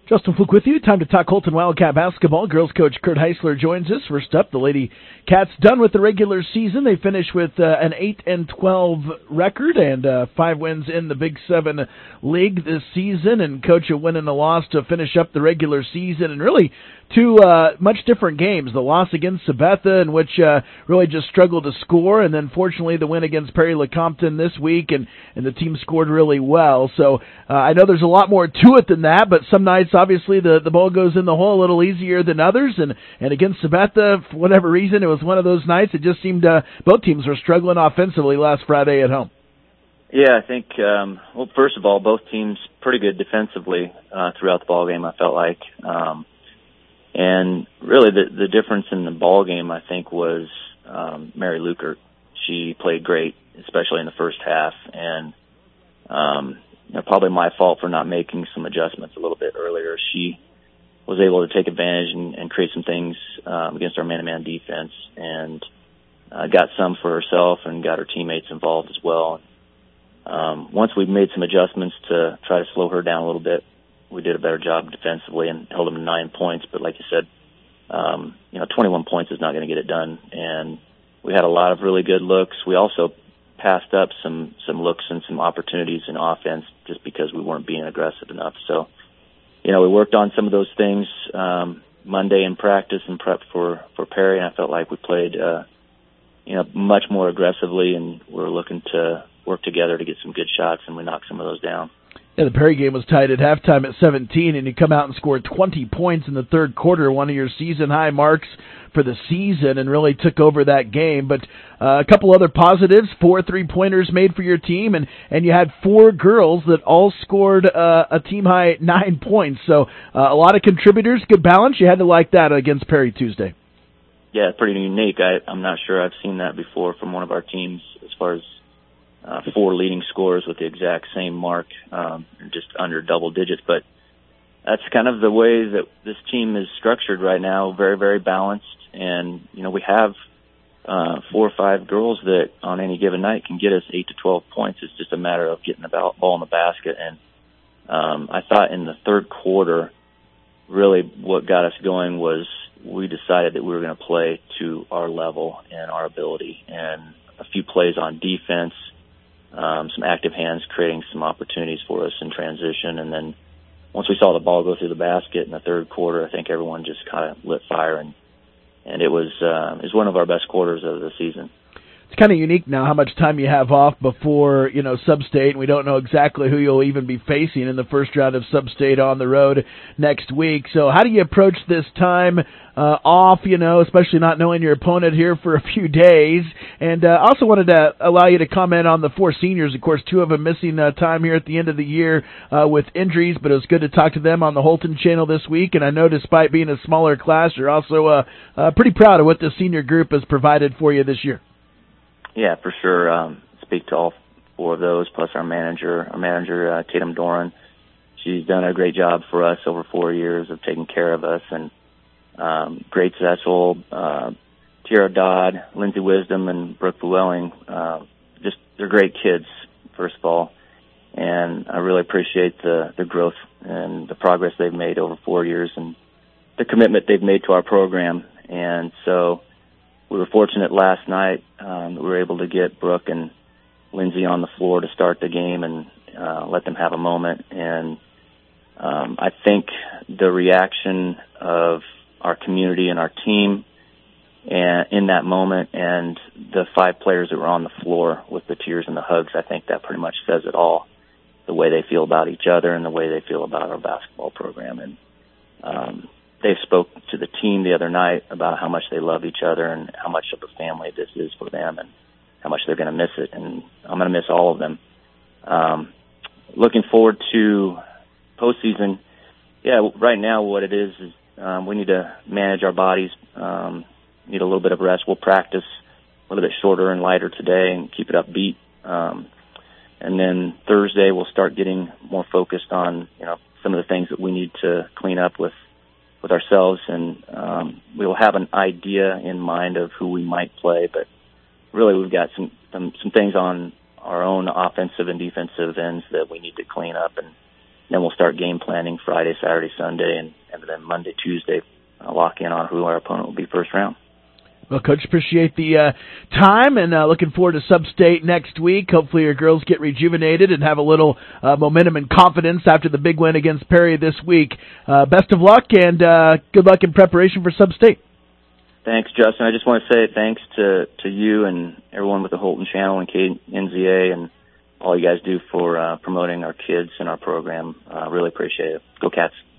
Justin Fluke with you. Time to talk Holton Wildcat basketball. Girls coach Kurt Heisler joins us. First up, the Lady Cats done with the regular season. They finish with an 8-12 record and 5 wins in the Big 7 League this season. And coach, a win and a loss to finish up the regular season. And really two much different games. The loss against Sabetha, in which really just struggled to score, and then fortunately the win against Perry Lecompton this week, and the team scored really well. So I know there's a lot more to it than that, but some nights obviously the ball goes in the hole a little easier than others, and against Sabetha, for whatever reason, it was one of those nights. It just seemed both teams were struggling offensively last Friday at home. Yeah, I think, well, first of all, both teams pretty good defensively throughout the ball game, I felt like. And really the difference in the ball game, I think, was Mary Lukert. She played great, especially in the first half, and probably my fault for not making some adjustments a little bit earlier. She was able to take advantage and create some things against our man-to-man defense, and got some for herself and got her teammates involved as well. Once we made some adjustments to try to slow her down a little bit, we did a better job defensively and held them to 9 points. But like you said, 21 points is not going to get it done. And we had a lot of really good looks. We also passed up some looks and some opportunities in offense just because we weren't being aggressive enough. So, we worked on some of those things Monday in practice and prep for Perry, and I felt like we played, much more aggressively, and we're looking to work together to get some good shots, and we knocked some of those down. Yeah, the Perry game was tied at halftime at 17, and you come out and scored 20 points in the third quarter, one of your season-high marks for the season, and really took over that game. But a couple other positives, 4 3-pointers made for your team, and you had 4 girls that all scored a team-high 9 points. So a lot of contributors, good balance. You had to like that against Perry Tuesday. Yeah, pretty unique. I'm not sure I've seen that before from one of our teams as far as 4 leading scorers with the exact same mark, just under double digits. But that's kind of the way that this team is structured right now, very, very balanced. And, we have 4 or 5 girls that on any given night can get us 8 to 12 points. It's just a matter of getting the ball in the basket. And I thought in the third quarter, really what got us going was we decided that we were going to play to our level and our ability. And a few plays on defense, some active hands creating some opportunities for us in transition. And then once we saw the ball go through the basket in the third quarter, I think everyone just kind of lit fire, and it was one of our best quarters of the season. It's kind of unique now how much time you have off before, Sub-State, and we don't know exactly who you'll even be facing in the first round of Sub-State on the road next week. So how do you approach this time off, especially not knowing your opponent here for a few days? And I also wanted to allow you to comment on the 4 seniors. Of course, 2 of them missing time here at the end of the year with injuries, but it was good to talk to them on the Holton channel this week. And I know despite being a smaller class, you're also pretty proud of what the senior group has provided for you this year. Yeah, for sure. Speak to all 4 of those, plus our manager, Tatum Doran. She's done a great job for us over 4 years of taking care of us. And Great Zetchel, Tiara Dodd, Lindsay Wisdom, and Brooke Llewellyn, they're great kids, first of all. And I really appreciate the growth and the progress they've made over 4 years and the commitment they've made to our program. And so we were fortunate last night that we were able to get Brooke and Lindsay on the floor to start the game and let them have a moment. And I think the reaction of our community and our team and in that moment, and the 5 players that were on the floor with the tears and the hugs, I think that pretty much says it all, the way they feel about each other and the way they feel about our basketball program. And they spoke to the team the other night about how much they love each other and how much of a family this is for them and how much they're going to miss it. And I'm going to miss all of them. Looking forward to postseason. Yeah, right now what it is we need to manage our bodies, need a little bit of rest. We'll practice a little bit shorter and lighter today and keep it upbeat. And then Thursday we'll start getting more focused on, some of the things that we need to clean up with ourselves, and we will have an idea in mind of who we might play, but really we've got some things on our own offensive and defensive ends that we need to clean up, and then we'll start game planning Friday, Saturday, Sunday, and then Monday, Tuesday, lock in on who our opponent will be first round. Well, Coach, appreciate the time, and looking forward to Sub-State next week. Hopefully your girls get rejuvenated and have a little momentum and confidence after the big win against Perry this week. Best of luck, and good luck in preparation for Sub-State. Thanks, Justin. I just want to say thanks to you and everyone with the Holton Channel and KNZA and all you guys do for promoting our kids and our program. Really appreciate it. Go Cats.